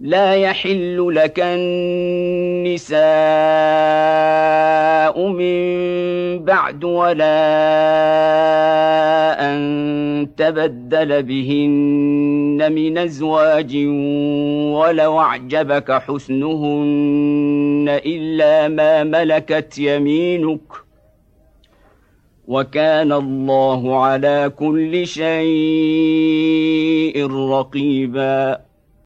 لا يحل لك النساء من بعد ولا أن تبدل بهن من أزواج ولو أعجبك حسنهن إلا ما ملكت يمينك وكان الله على كل شيء رقيبا.